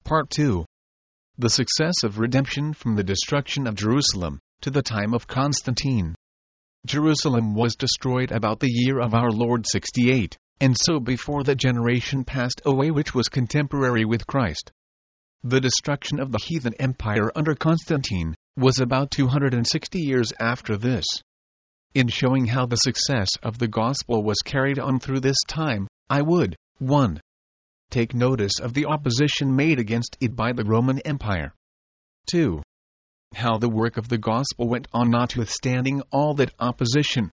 Part 2. The success of redemption from the destruction of Jerusalem to the time of Constantine. Jerusalem was destroyed about the year of our Lord 68, and so before the generation passed away which was contemporary with Christ. The destruction of the heathen empire under Constantine was about 260 years after this. In showing how the success of the gospel was carried on through this time, I would 1. Take notice of the opposition made against it by the Roman Empire. 2. How the work of the gospel went on notwithstanding all that opposition.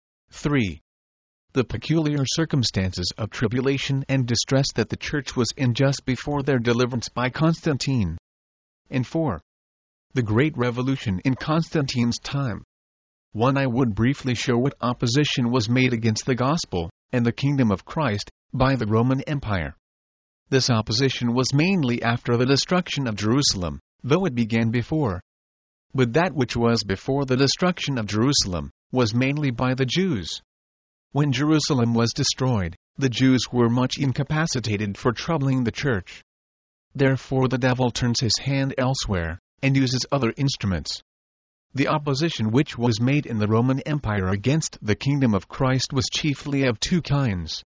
3. The peculiar circumstances of tribulation and distress that the church was in just before their deliverance by Constantine. And 4. The great revolution in Constantine's time. 1. I would briefly show what opposition was made against the gospel and the kingdom of Christ by the Roman Empire. This opposition was mainly after the destruction of Jerusalem, though it began before. But that which was before the destruction of Jerusalem was mainly by the Jews. When Jerusalem was destroyed, the Jews were much incapacitated for troubling the church. Therefore the devil turns his hand elsewhere, and uses other instruments. The opposition which was made in the Roman Empire against the kingdom of Christ was chiefly of two kinds.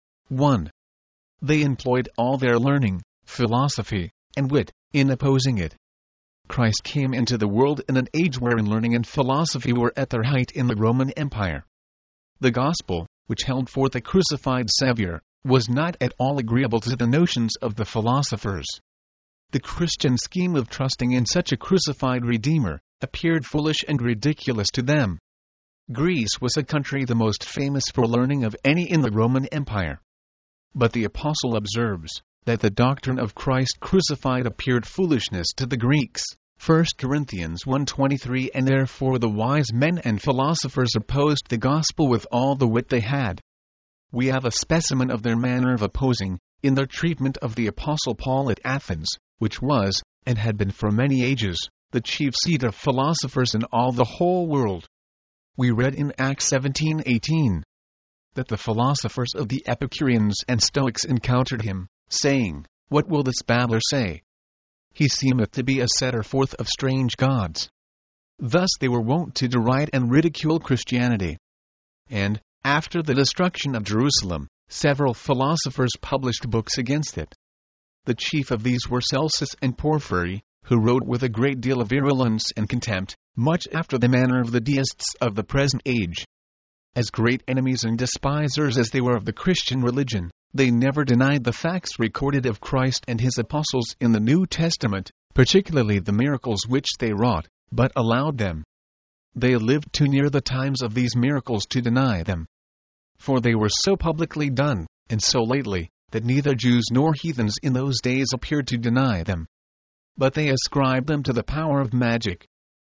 1. They employed all their learning, philosophy, and wit in opposing it. Christ came into the world in an age wherein learning and philosophy were at their height in the Roman Empire. The gospel, which held forth a crucified Savior, was not at all agreeable to the notions of the philosophers. The Christian scheme of trusting in such a crucified Redeemer appeared foolish and ridiculous to them. Greece was a country the most famous for learning of any in the Roman Empire. But the apostle observes that the doctrine of Christ crucified appeared foolishness to the Greeks, 1 Corinthians 1:23, and therefore the wise men and philosophers opposed the gospel with all the wit they had. We have a specimen of their manner of opposing, in their treatment of the apostle Paul at Athens, which was, and had been for many ages, the chief seat of philosophers in all the whole world. We read in Acts 17:18 that the philosophers of the Epicureans and Stoics encountered him, saying, "What will this babbler say? He seemeth to be a setter forth of strange gods." Thus they were wont to deride and ridicule Christianity. And, after the destruction of Jerusalem, several philosophers published books against it. The chief of these were Celsus and Porphyry, who wrote with a great deal of virulence and contempt, much after the manner of the deists of the present age. As great enemies and despisers as they were of the Christian religion, they never denied the facts recorded of Christ and his apostles in the New Testament, particularly the miracles which they wrought, but allowed them. They lived too near the times of these miracles to deny them. For they were so publicly done, and so lately, that neither Jews nor heathens in those days appeared to deny them. But they ascribed them to the power of magic.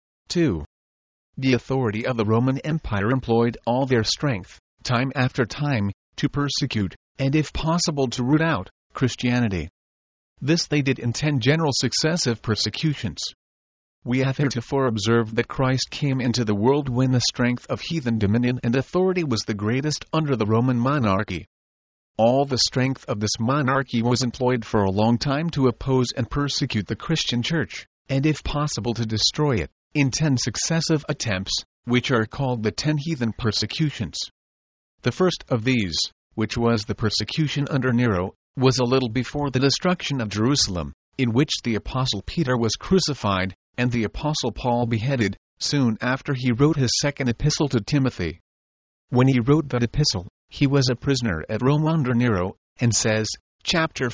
2. The authority of the Roman Empire employed all their strength, time after time, to persecute, and if possible to root out, Christianity. This they did in 10 general successive persecutions. We have heretofore observed that Christ came into the world when the strength of heathen dominion and authority was the greatest under the Roman monarchy. All the strength of this monarchy was employed for a long time to oppose and persecute the Christian church, and if possible to destroy it, in 10 successive attempts, which are called the 10 heathen persecutions. The first of these, which was the persecution under Nero, was a little before the destruction of Jerusalem, in which the apostle Peter was crucified, and the apostle Paul beheaded, soon after he wrote his second epistle to Timothy. When he wrote that epistle, he was a prisoner at Rome under Nero, and says, chapter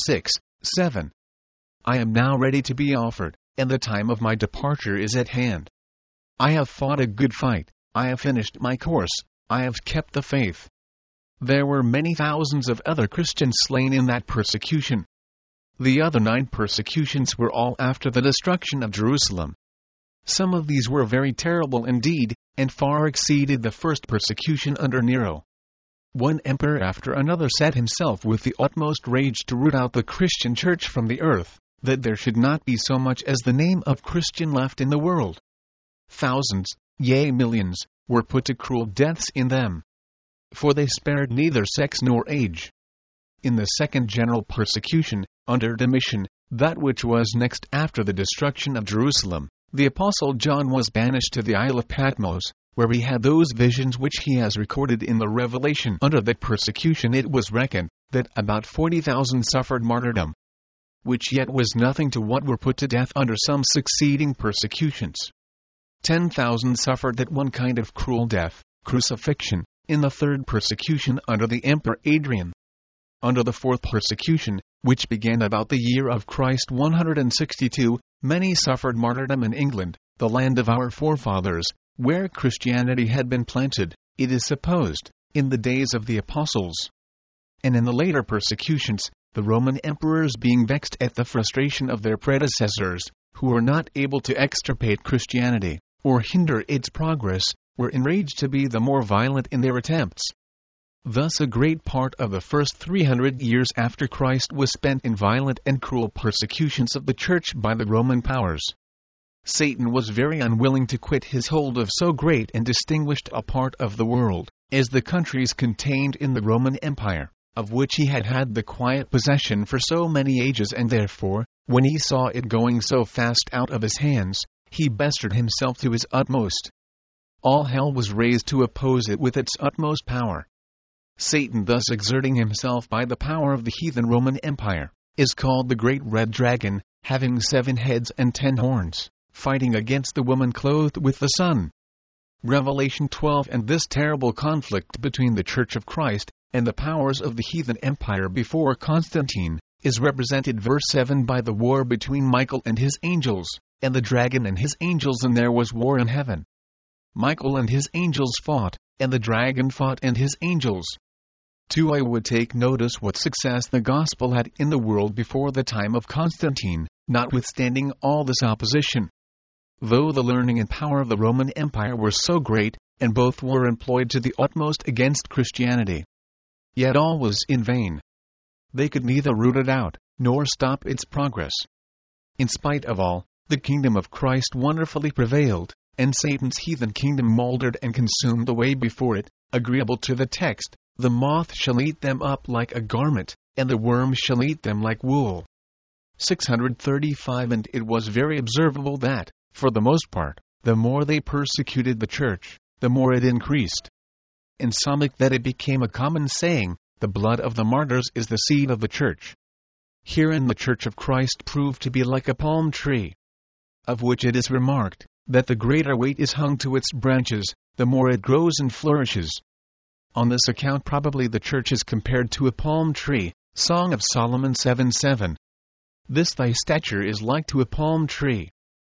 4:6-7, "I am now ready to be offered, and the time of my departure is at hand. I have fought a good fight, I have finished my course, I have kept the faith." There were many thousands of other Christians slain in that persecution. The other 9 persecutions were all after the destruction of Jerusalem. Some of these were very terrible indeed, and far exceeded the first persecution under Nero. One emperor after another set himself with the utmost rage to root out the Christian church from the earth, that there should not be so much as the name of Christian left in the world. Thousands, yea millions, were put to cruel deaths in them. For they spared neither sex nor age. In the second general persecution, under Domitian, that which was next after the destruction of Jerusalem, the Apostle John was banished to the Isle of Patmos, where he had those visions which he has recorded in the Revelation. Under that persecution it was reckoned that about 40,000 suffered martyrdom, which yet was nothing to what were put to death under some succeeding persecutions. 10,000 suffered that one kind of cruel death, crucifixion, in the third persecution under the Emperor Adrian. Under the fourth persecution, which began about the year of Christ 162, many suffered martyrdom in England, the land of our forefathers, where Christianity had been planted, it is supposed, in the days of the apostles. And in the later persecutions, the Roman emperors, being vexed at the frustration of their predecessors, who were not able to extirpate Christianity, or hinder its progress, were enraged to be the more violent in their attempts. Thus a great part of the first 300 years after Christ was spent in violent and cruel persecutions of the Church by the Roman powers. Satan was very unwilling to quit his hold of so great and distinguished a part of the world, as the countries contained in the Roman Empire, of which he had had the quiet possession for so many ages, and therefore, when he saw it going so fast out of his hands, he bestirred himself to his utmost. All hell was raised to oppose it with its utmost power. Satan, thus exerting himself by the power of the heathen Roman Empire, is called the Great Red Dragon, having 7 heads and 10 horns, fighting against the woman clothed with the sun. Revelation 12. And this terrible conflict between the Church of Christ and the powers of the heathen empire before Constantine is represented verse 7 by the war between Michael and his angels, and the dragon and his angels, and there was war in heaven. Michael and his angels fought, and the dragon fought and his angels. 2. I would take notice what success the gospel had in the world before the time of Constantine, notwithstanding all this opposition. Though the learning and power of the Roman Empire were so great, and both were employed to the utmost against Christianity, yet all was in vain. They could neither root it out, nor stop its progress. In spite of all, the kingdom of Christ wonderfully prevailed, and Satan's heathen kingdom mouldered and consumed away before it, agreeable to the text, the moth shall eat them up like a garment, and the worm shall eat them like wool. 635. And it was very observable that, for the most part, the more they persecuted the church, the more it increased. Insomuch that it became a common saying, the blood of the martyrs is the seed of the church. Herein the church of Christ proved to be like a palm tree, of which it is remarked, that the greater weight is hung to its branches, the more it grows and flourishes. On this account probably the church is compared to a palm tree. Song of Solomon 7:7. This thy stature is like to a palm tree.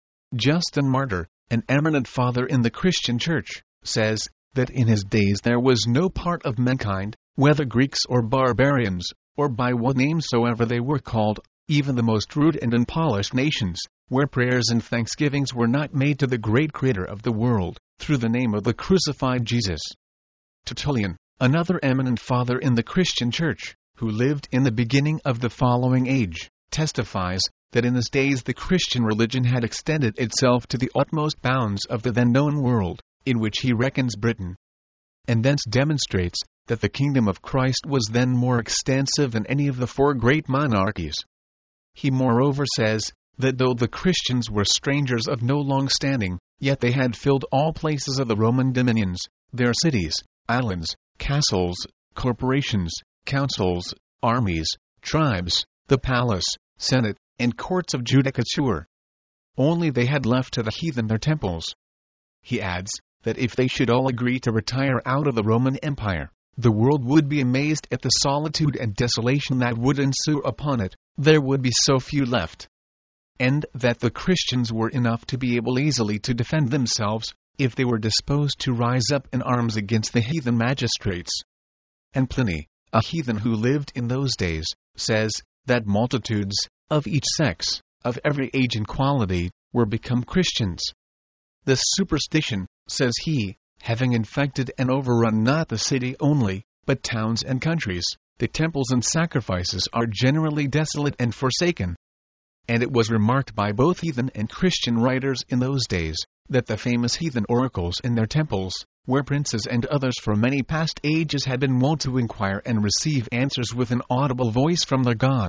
Justin Martyr, an eminent father in the Christian church, says, that in his days there was no part of mankind, whether Greeks or barbarians, or by what name soever they were called, even the most rude and unpolished nations, where prayers and thanksgivings were not made to the great Creator of the world, through the name of the crucified Jesus. Tertullian, another eminent father in the Christian church, who lived in the beginning of the following age, testifies that in his days the Christian religion had extended itself to the utmost bounds of the then known world, in which he reckons Britain, and thence demonstrates that the kingdom of Christ was then more extensive than any of the 4 great monarchies. He moreover says, that though the Christians were strangers of no long standing, yet they had filled all places of the Roman dominions, their cities, islands, castles, corporations, councils, armies, tribes, the palace, senate, and courts of judicature. Only they had left to the heathen their temples. He adds, that if they should all agree to retire out of the Roman Empire, the world would be amazed at the solitude and desolation that would ensue upon it, there would be so few left. And that the Christians were enough to be able easily to defend themselves, if they were disposed to rise up in arms against the heathen magistrates. And Pliny, a heathen who lived in those days, says, that multitudes, of each sex, of every age and quality, were become Christians. This superstition, says he, having infected and overrun not the city only, but towns and countries, the temples and sacrifices are generally desolate and forsaken. And it was remarked by both heathen and Christian writers in those days, that the famous heathen oracles in their temples, where princes and others for many past ages had been wont to inquire and receive answers with an audible voice from their gods,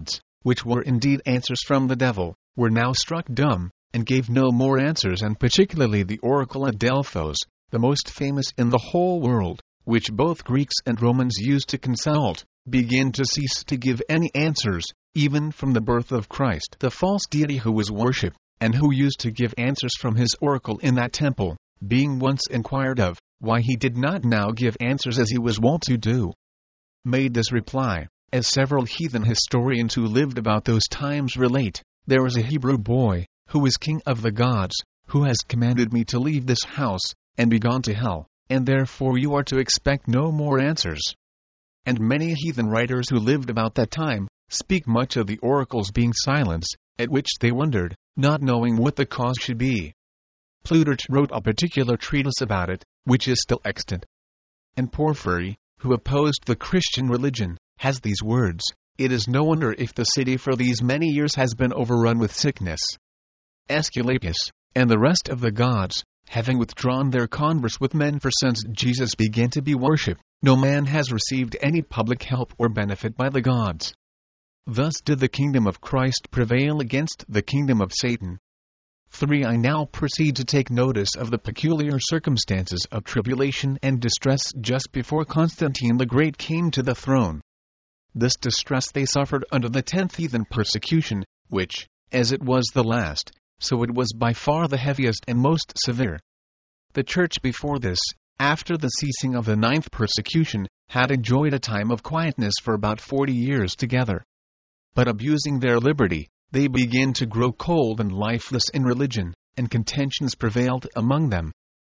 which were indeed answers from the devil, were now struck dumb, and gave no more answers, and particularly the oracle at Delphos, the most famous in the whole world, which both Greeks and Romans used to consult, began to cease to give any answers, even from the birth of Christ, the false deity who was worshipped, and who used to give answers from his oracle in that temple, being once inquired of, why he did not now give answers as he was wont to do, made this reply, as several heathen historians who lived about those times relate: there is a Hebrew boy, who is king of the gods, who has commanded me to leave this house, and be gone to hell, and therefore you are to expect no more answers. And many heathen writers who lived about that time, speak much of the oracles being silenced, at which they wondered, not knowing what the cause should be. Plutarch wrote a particular treatise about it, which is still extant. And Porphyry, who opposed the Christian religion, has these words: it is no wonder if the city for these many years has been overrun with sickness. Aesculapius, and the rest of the gods, having withdrawn their converse with men, for since Jesus began to be worshipped, no man has received any public help or benefit by the gods. Thus did the kingdom of Christ prevail against the kingdom of Satan. 3. I now proceed to take notice of the peculiar circumstances of tribulation and distress just before Constantine the Great came to the throne. This distress they suffered under the 10th heathen persecution, which, as it was the last, so it was by far the heaviest and most severe. The Church before this, after the ceasing of the 9th persecution, had enjoyed a time of quietness for about 40 years together. But abusing their liberty, they began to grow cold and lifeless in religion, and contentions prevailed among them,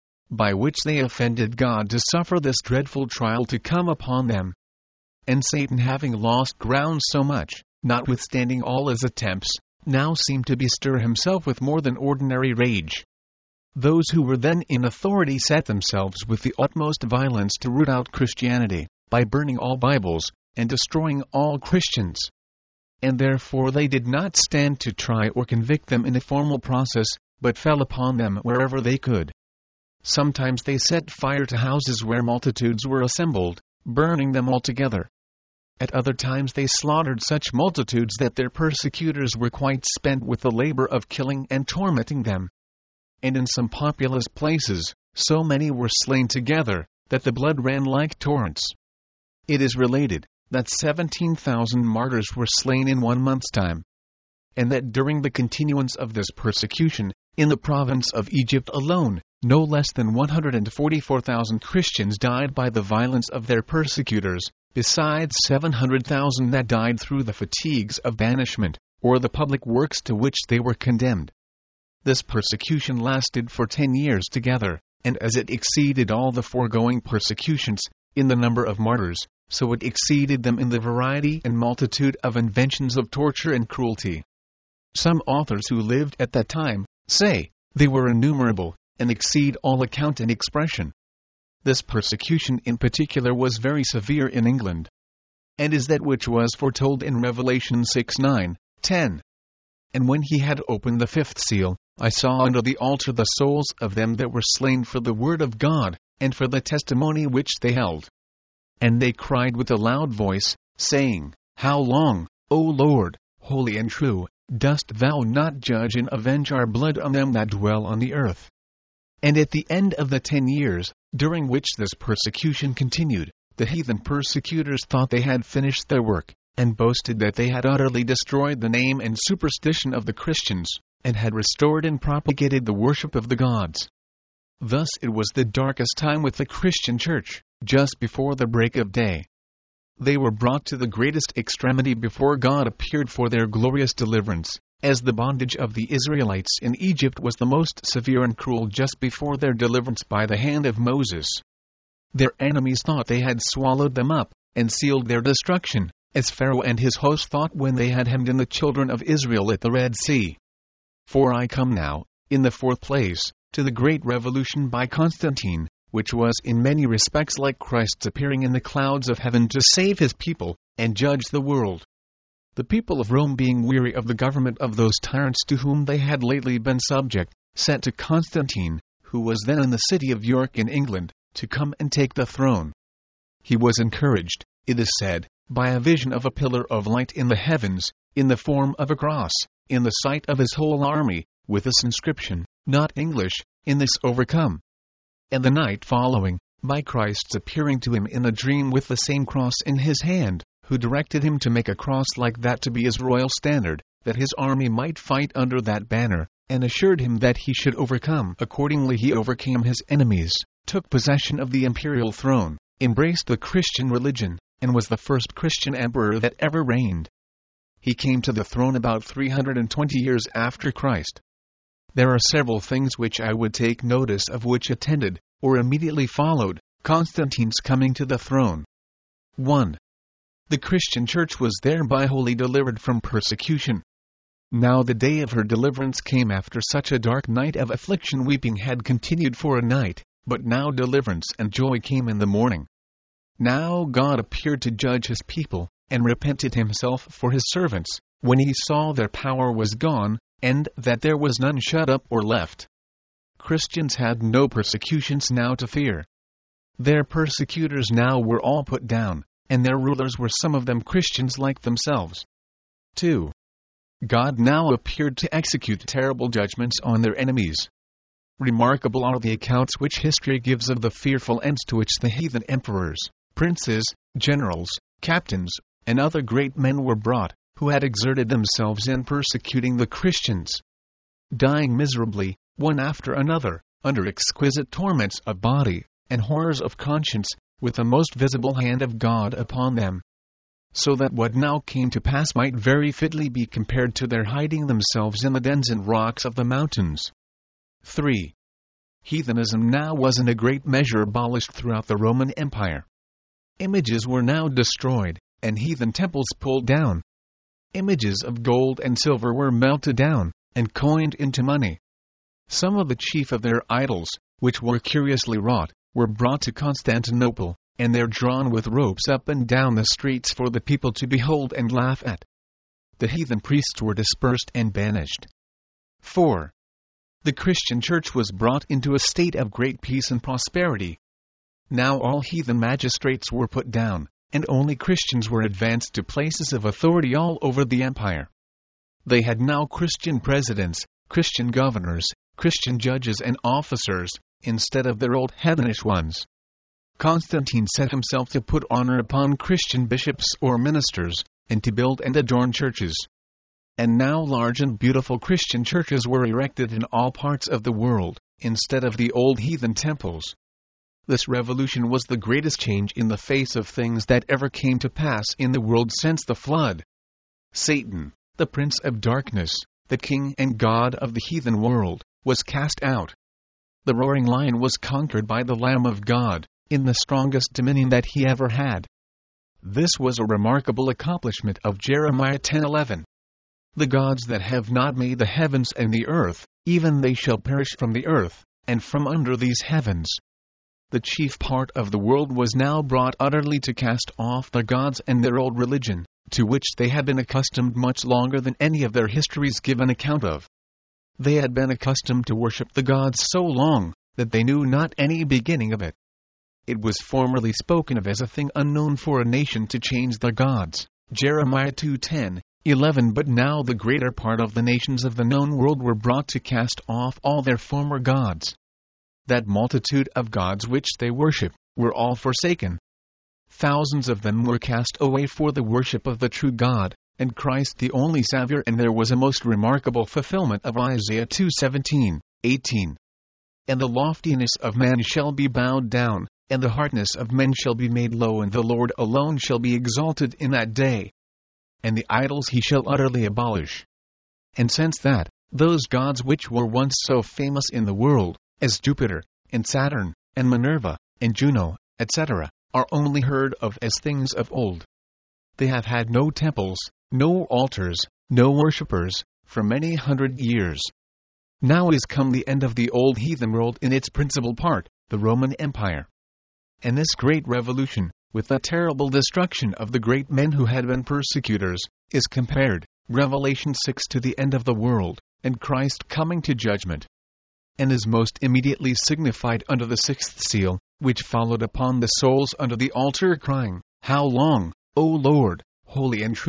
by which they offended God to suffer this dreadful trial to come upon them. And Satan, having lost ground so much, notwithstanding all his attempts, now seemed to bestir himself with more than ordinary rage. Those who were then in authority set themselves with the utmost violence to root out Christianity, by burning all Bibles, and destroying all Christians. And therefore they did not stand to try or convict them in a formal process, but fell upon them wherever they could. Sometimes they set fire to houses where multitudes were assembled, burning them altogether. At other times they slaughtered such multitudes that their persecutors were quite spent with the labor of killing and tormenting them. And in some populous places, so many were slain together, that the blood ran like torrents. It is related that 17,000 martyrs were slain in 1 month's time, and that during the continuance of this persecution, in the province of Egypt alone, no less than 144,000 Christians died by the violence of their persecutors, besides 700,000 that died through the fatigues of banishment, or the public works to which they were condemned. This persecution lasted for 10 years together, and as it exceeded all the foregoing persecutions, in the number of martyrs, so it exceeded them in the variety and multitude of inventions of torture and cruelty. Some authors who lived at that time say they were innumerable, and exceed all account and expression. This persecution in particular was very severe in England, and is that which was foretold in Revelation 6:9-10. And when he had opened the 5th seal, I saw under the altar the souls of them that were slain for the word of God, and for the testimony which they held. And they cried with a loud voice, saying, How long, O Lord, holy and true, dost thou not judge and avenge our blood on them that dwell on the earth? And at the end of the 10 years, during which this persecution continued, the heathen persecutors thought they had finished their work, and boasted that they had utterly destroyed the name and superstition of the Christians, and had restored and propagated the worship of the gods. Thus it was the darkest time with the Christian Church, just before the break of day. They were brought to the greatest extremity before God appeared for their glorious deliverance, as the bondage of the Israelites in Egypt was the most severe and cruel just before their deliverance by the hand of Moses. Their enemies thought they had swallowed them up, and sealed their destruction, as Pharaoh and his host thought when they had hemmed in the children of Israel at the Red Sea. For I come now, in the 4th place, to the great revolution by Constantine, which was in many respects like Christ's appearing in the clouds of heaven to save his people, and judge the world. The people of Rome, being weary of the government of those tyrants to whom they had lately been subject, sent to Constantine, who was then in the city of York in England, to come and take the throne. He was encouraged, it is said, by a vision of a pillar of light in the heavens, in the form of a cross, in the sight of his whole army, with this inscription, not English, in this overcome. And the night following, by Christ's appearing to him in a dream with the same cross in his hand, who directed him to make a cross like that to be his royal standard, that his army might fight under that banner, and assured him that he should overcome. Accordingly he overcame his enemies, took possession of the imperial throne, embraced the Christian religion, and was the first Christian emperor that ever reigned. He came to the throne about 320 years after Christ. There are several things which I would take notice of which attended, or immediately followed, Constantine's coming to the throne. 1. The Christian Church was thereby wholly delivered from persecution. Now the day of her deliverance came after such a dark night of affliction. Weeping had continued for a night, but now deliverance and joy came in the morning. Now God appeared to judge his people, and repented himself for his servants, when he saw their power was gone, and that there was none shut up or left. Christians had no persecutions now to fear. Their persecutors now were all put down, and their rulers were some of them Christians like themselves. 2. God now appeared to execute terrible judgments on their enemies. Remarkable are the accounts which history gives of the fearful ends to which the heathen emperors, princes, generals, captains, and other great men were brought, who had exerted themselves in persecuting the Christians, dying miserably, one after another, under exquisite torments of body, and horrors of conscience, with the most visible hand of God upon them. So that what now came to pass might very fitly be compared to their hiding themselves in the dens and rocks of the mountains. 3. Heathenism now was in a great measure abolished throughout the Roman Empire. Images were now destroyed, and heathen temples pulled down. Images of gold and silver were melted down, and coined into money. Some of the chief of their idols, which were curiously wrought, were brought to Constantinople, and there drawn with ropes up and down the streets for the people to behold and laugh at. The heathen priests were dispersed and banished. 4. The Christian Church was brought into a state of great peace and prosperity. Now all heathen magistrates were put down, and only Christians were advanced to places of authority all over the empire. They had now Christian presidents, Christian governors, Christian judges and officers, instead of their old heathenish ones. Constantine set himself to put honor upon Christian bishops or ministers, and to build and adorn churches. And now large and beautiful Christian churches were erected in all parts of the world, instead of the old heathen temples. This revolution was the greatest change in the face of things that ever came to pass in the world since the flood. Satan, the prince of darkness, the king and god of the heathen world, was cast out. The roaring lion was conquered by the Lamb of God, in the strongest dominion that he ever had. This was a remarkable accomplishment of Jeremiah 10:11. The gods that have not made the heavens and the earth, even they shall perish from the earth, and from under these heavens. The chief part of the world was now brought utterly to cast off the gods and their old religion, to which they had been accustomed much longer than any of their histories give an account of. They had been accustomed to worship the gods so long, that they knew not any beginning of it. It was formerly spoken of as a thing unknown for a nation to change the gods, Jeremiah 2:10-11. But now the greater part of the nations of the known world were brought to cast off all their former gods. That multitude of gods which they worship, were all forsaken. Thousands of them were cast away for the worship of the true God, and Christ the only Savior. And there was a most remarkable fulfillment of Isaiah 2:17-18. And the loftiness of man shall be bowed down, and the hardness of men shall be made low, and the Lord alone shall be exalted in that day. And the idols he shall utterly abolish. And since that, those gods which were once so famous in the world, as Jupiter, and Saturn, and Minerva, and Juno, etc., are only heard of as things of old. They have had no temples, no altars, no worshippers, for many 100 years. Now is come the end of the old heathen world in its principal part, the Roman Empire. And this great revolution, with the terrible destruction of the great men who had been persecutors, is compared, Revelation 6, to the end of the world, and Christ coming to judgment. And is most immediately signified under the sixth seal, which followed upon the souls under the altar, crying, How long, O Lord, holy and true,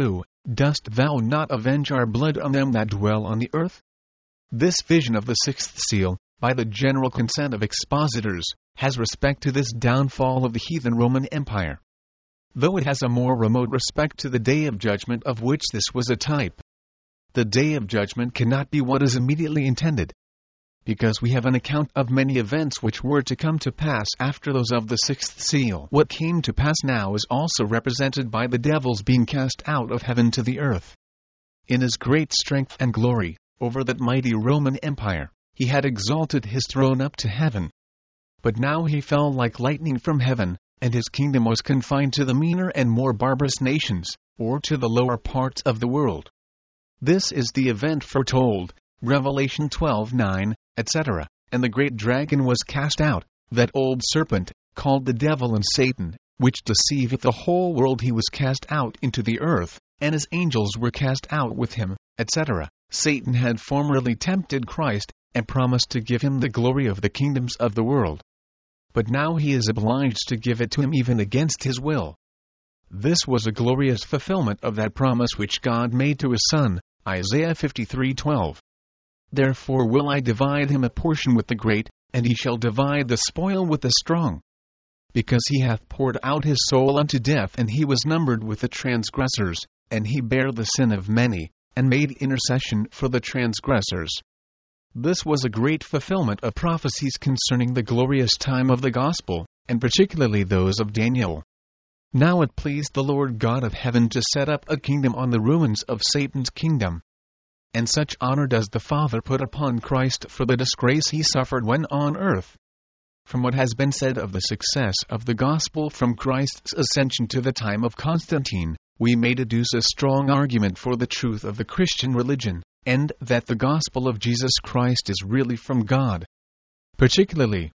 Dost thou not avenge our blood on them that dwell on the earth? This vision of the sixth seal, by the general consent of expositors, has respect to this downfall of the heathen Roman Empire, though it has a more remote respect to the day of judgment of which this was a type. The day of judgment cannot be what is immediately intended, because we have an account of many events which were to come to pass after those of the sixth seal. What came to pass now is also represented by the devil's being cast out of heaven to the earth. In his great strength and glory, over that mighty Roman Empire, he had exalted his throne up to heaven. But now he fell like lightning from heaven, and his kingdom was confined to the meaner and more barbarous nations, or to the lower parts of the world. This is the event foretold, Revelation 12:9, etc. And the great dragon was cast out, that old serpent, called the devil and Satan, which deceiveth the whole world. He was cast out into the earth, and his angels were cast out with him, etc. Satan had formerly tempted Christ, and promised to give him the glory of the kingdoms of the world. But now he is obliged to give it to him even against his will. This was a glorious fulfillment of that promise which God made to his Son, Isaiah 53:12. Therefore will I divide him a portion with the great, and he shall divide the spoil with the strong. Because he hath poured out his soul unto death, and he was numbered with the transgressors, and he bare the sin of many, and made intercession for the transgressors. This was a great fulfillment of prophecies concerning the glorious time of the gospel, and particularly those of Daniel. Now it pleased the Lord God of heaven to set up a kingdom on the ruins of Satan's kingdom. And such honor does the Father put upon Christ for the disgrace he suffered when on earth. From what has been said of the success of the gospel from Christ's ascension to the time of Constantine, we may deduce a strong argument for the truth of the Christian religion, and that the gospel of Jesus Christ is really from God. Particularly,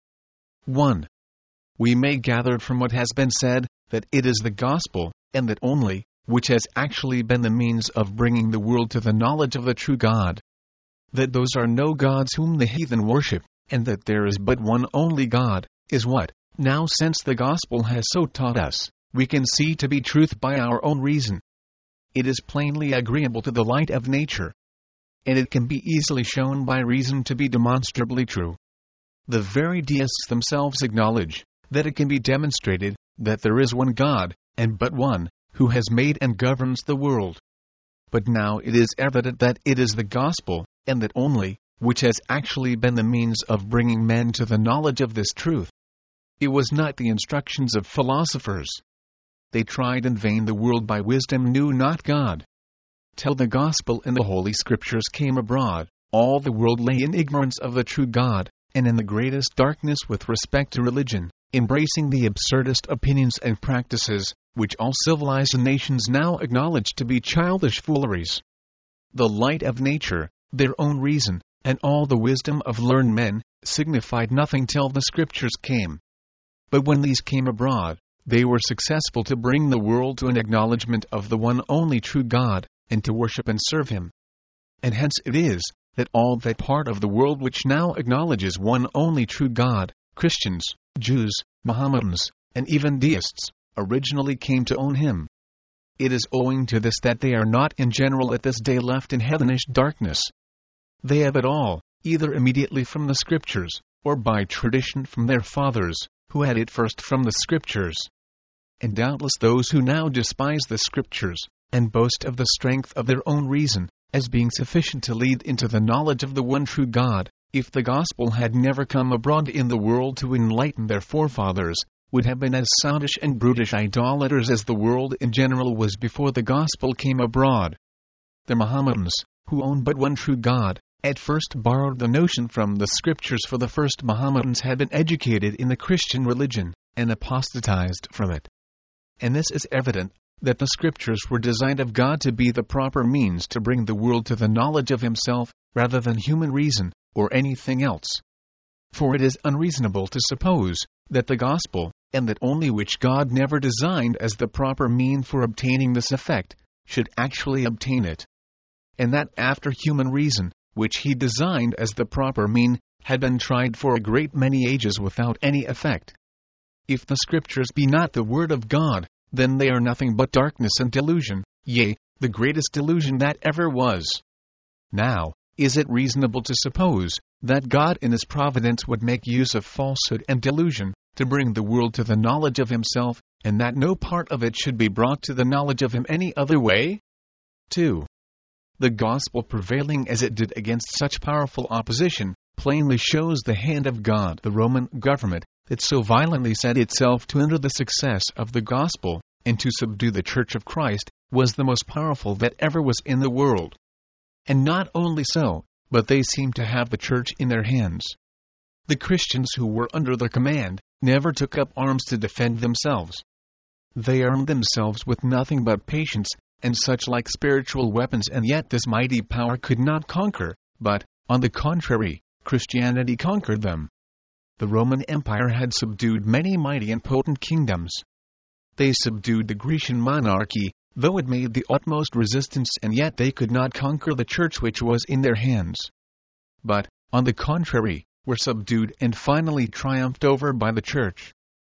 1. We may gather from what has been said, that it is the gospel, and that only, which has actually been the means of bringing the world to the knowledge of the true God. That those are no gods whom the heathen worship, and that there is but one only God, is what, now since the gospel has so taught us, we can see to be truth by our own reason. It is plainly agreeable to the light of nature, and it can be easily shown by reason to be demonstrably true. The very deists themselves acknowledge that it can be demonstrated that there is one God, and but one, who has made and governs the world. But now it is evident that it is the gospel, and that only, which has actually been the means of bringing men to the knowledge of this truth. It was not the instructions of philosophers. They tried in vain, the world by wisdom knew not God. Till the gospel and the holy scriptures came abroad, all the world lay in ignorance of the true God, and in the greatest darkness with respect to religion, embracing the absurdest opinions and practices, which all civilized nations now acknowledge to be childish fooleries. The light of nature, their own reason, and all the wisdom of learned men, signified nothing till the scriptures came. But when these came abroad, they were successful to bring the world to an acknowledgement of the one only true God, and to worship and serve him. And hence it is, that all that part of the world which now acknowledges one only true God, Christians, Jews, Mohammedans, and even deists, originally came to own him. It is owing to this that they are not in general at this day left in heathenish darkness. They have it all, either immediately from the scriptures, or by tradition from their fathers, who had it first from the scriptures. And doubtless those who now despise the scriptures, and boast of the strength of their own reason, as being sufficient to lead into the knowledge of the one true God, if the gospel had never come abroad in the world to enlighten their forefathers, would have been as soundish and brutish idolaters as the world in general was before the gospel came abroad. The Mohammedans, who own but one true God, at first borrowed the notion from the scriptures, for the first Mohammedans had been educated in the Christian religion, and apostatized from it. And this is evident, that the scriptures were designed of God to be the proper means to bring the world to the knowledge of himself, rather than human reason, or anything else. For it is unreasonable to suppose that the gospel, and that only which God never designed as the proper mean for obtaining this effect, should actually obtain it. And that after human reason, which he designed as the proper mean, had been tried for a great many ages without any effect. If the scriptures be not the word of God, then they are nothing but darkness and delusion, yea, the greatest delusion that ever was. Now, is it reasonable to suppose that God in His providence would make use of falsehood and delusion to bring the world to the knowledge of Himself, and that no part of it should be brought to the knowledge of Him any other way? 2. The gospel prevailing as it did against such powerful opposition plainly shows the hand of God. The Roman government that so violently set itself to hinder the success of the gospel and to subdue the Church of Christ was the most powerful that ever was in the world. And not only so, but they seemed to have the Church in their hands. The Christians who were under their command never took up arms to defend themselves. They armed themselves with nothing but patience and such like spiritual weapons, and yet this mighty power could not conquer, but, on the contrary, Christianity conquered them. The Roman Empire had subdued many mighty and potent kingdoms. They subdued the Grecian monarchy, though it made the utmost resistance, and yet they could not conquer the Church which was in their hands. But, on the contrary, were subdued and finally triumphed over by the Church.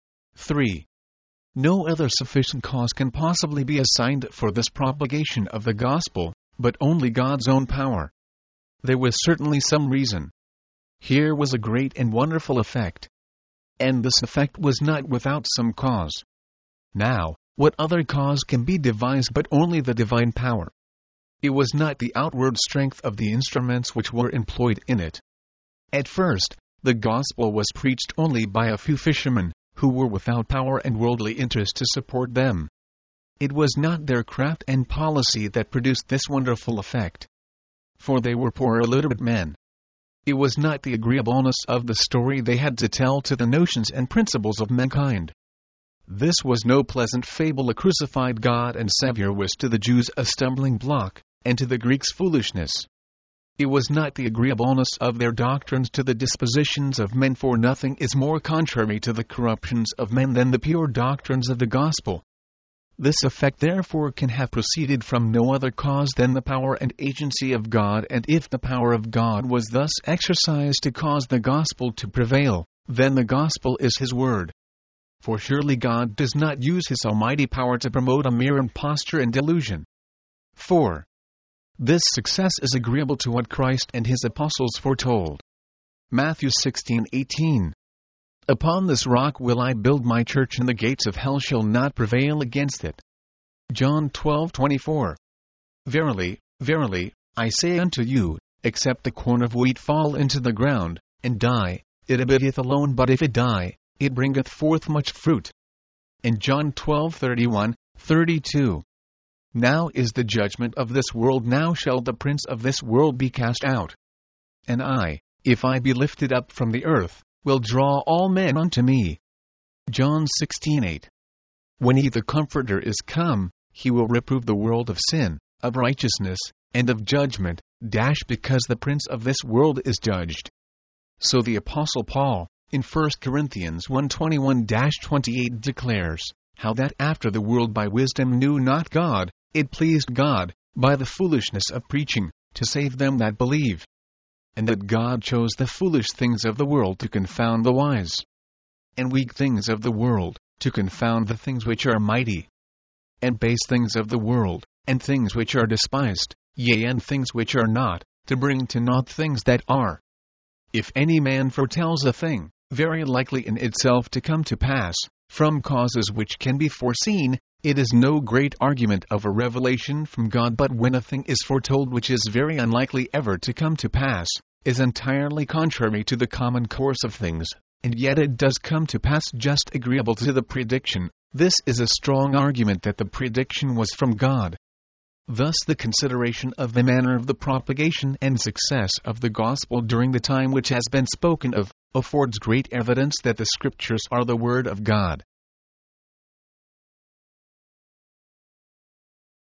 3. No other sufficient cause can possibly be assigned for this propagation of the gospel, but only God's own power. There was certainly some reason. Here was a great and wonderful effect. And this effect was not without some cause. Now, what other cause can be devised but only the divine power? It was not the outward strength of the instruments which were employed in it. At first, the gospel was preached only by a few fishermen, who were without power and worldly interest to support them. It was not their craft and policy that produced this wonderful effect, for they were poor illiterate men. It was not the agreeableness of the story they had to tell to the notions and principles of mankind. This was no pleasant fable. A crucified God and Savior was to the Jews a stumbling block, and to the Greeks foolishness. It was not the agreeableness of their doctrines to the dispositions of men, for nothing is more contrary to the corruptions of men than the pure doctrines of the gospel. This effect therefore can have proceeded from no other cause than the power and agency of God, and if the power of God was thus exercised to cause the gospel to prevail, then the gospel is His word. For surely God does not use His almighty power to promote a mere imposture and delusion. 4. This success is agreeable to what Christ and His apostles foretold. Matthew 16:18. Upon this rock will I build my church, and the gates of hell shall not prevail against it. John 12:24. Verily, verily, I say unto you, except the corn of wheat fall into the ground, and die, it abideth alone, but if it die, it bringeth forth much fruit. And John 12:31-32. Now is the judgment of this world, now shall the prince of this world be cast out. And I, if I be lifted up from the earth, will draw all men unto me. John 16:8. When He the Comforter is come, He will reprove the world of sin, of righteousness, and of judgment, because the prince of this world is judged. So the Apostle Paul, in 1 Corinthians 1:21-28 declares, how that after the world by wisdom knew not God, it pleased God, by the foolishness of preaching, to save them that believe. And that God chose the foolish things of the world to confound the wise, and weak things of the world, to confound the things which are mighty, and base things of the world, and things which are despised, yea, and things which are not, to bring to naught things that are. If any man foretells a thing, very likely in itself to come to pass, from causes which can be foreseen, it is no great argument of a revelation from God. But when a thing is foretold which is very unlikely ever to come to pass, is entirely contrary to the common course of things, and yet it does come to pass just agreeable to the prediction, this is a strong argument that the prediction was from God. Thus the consideration of the manner of the propagation and success of the gospel during the time which has been spoken of, affords great evidence that the Scriptures are the Word of God.